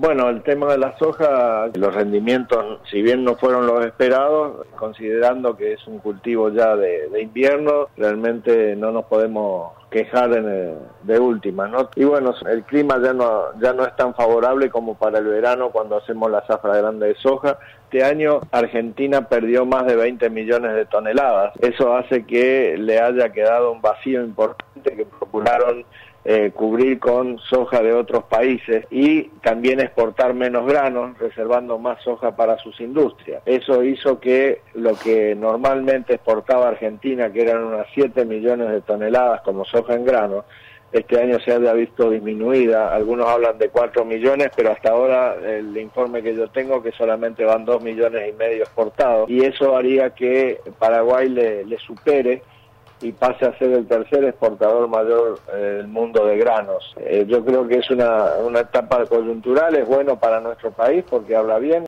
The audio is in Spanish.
Bueno, el tema de la soja, los rendimientos, si bien no fueron los esperados, considerando que es un cultivo ya de invierno, realmente no nos podemos quejar de última, ¿no? Y bueno, el clima ya no es tan favorable como para el verano cuando hacemos la zafra grande de soja. Este año Argentina perdió más de 20 millones de toneladas. Eso hace que le haya quedado un vacío importante que procuraron cubrir con soja de otros países y también exportar menos granos, reservando más soja para sus industrias. Eso hizo que lo que normalmente exportaba Argentina, que eran unas 7 millones de toneladas como soja en grano, este año se haya visto disminuida. Algunos hablan de 4 millones, pero hasta ahora el informe que yo tengo que solamente van 2,5 millones exportados, y eso haría que Paraguay le supere y pase a ser el tercer exportador mayor del mundo de granos. Yo creo que es una etapa coyuntural, es bueno para nuestro país porque habla bien.